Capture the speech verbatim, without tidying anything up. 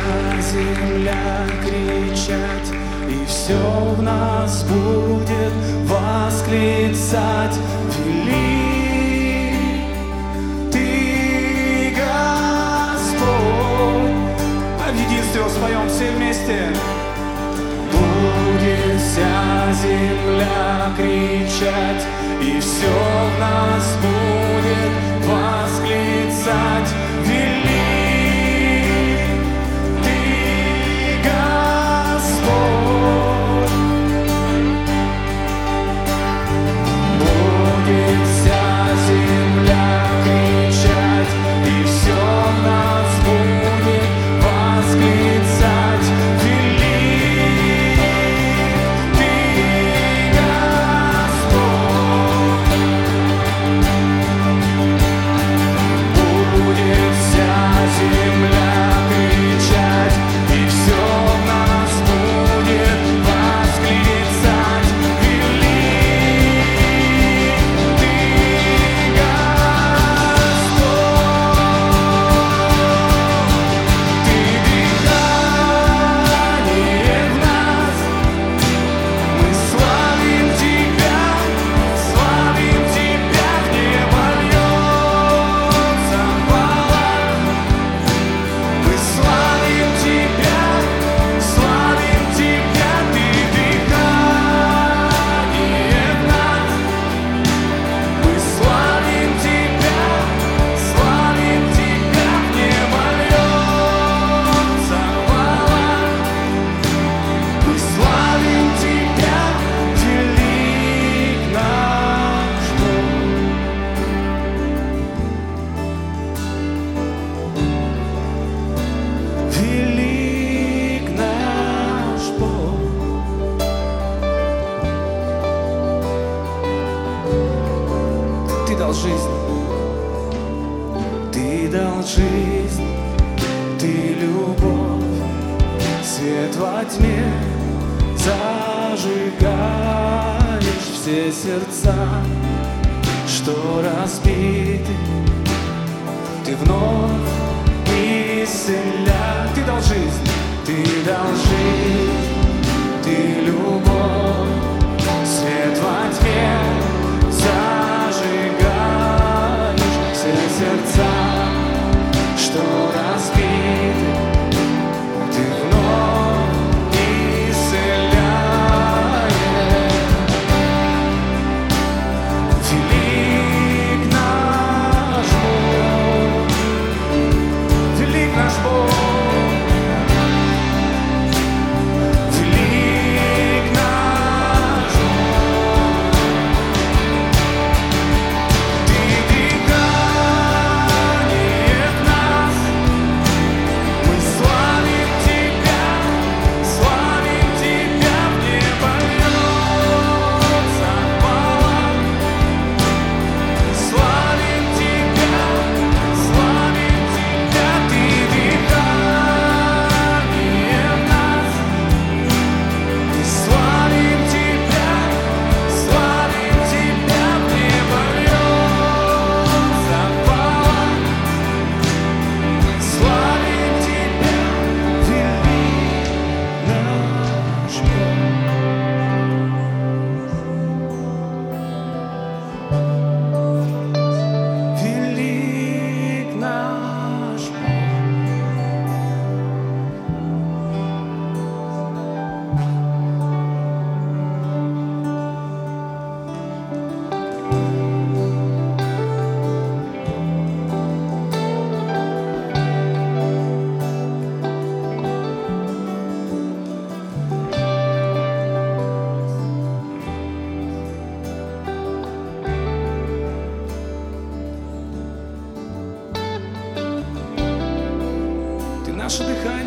земля кричать, и все в нас будет восклицать: велик Ты, Господь. А в единстве споем все вместе. Будет вся земля кричать, и все в нас будет восклицать: велик Ты, Господь. Будет вся земля кричать, и все в нас будет восклицать: жизнь, Ты дал жизнь, Ты любовь, свет во тьме, зажигаешь все сердца, что разбиты, Ты вновь исцеляешь. Ты дал жизнь, Ты дал жизнь, Ты любовь, свет во тьме, зажигаешь все сердца, что разбиты, Ты вновь исцеляешь. Велик наш Бог, велик наш Бог. Наше дыхание.